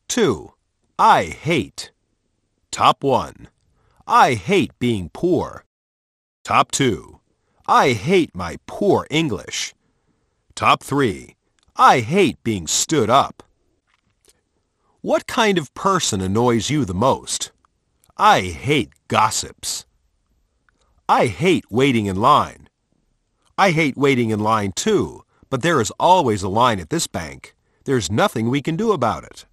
2. I hate. Top 1. I hate being poor. Top 2. I hate my poor English. Top 3. I hate being stood up. What kind of person annoys you the most? I hate gossips. I hate waiting in line. I hate waiting in line too, but there is always a line at this bank. There's nothing we can do about it.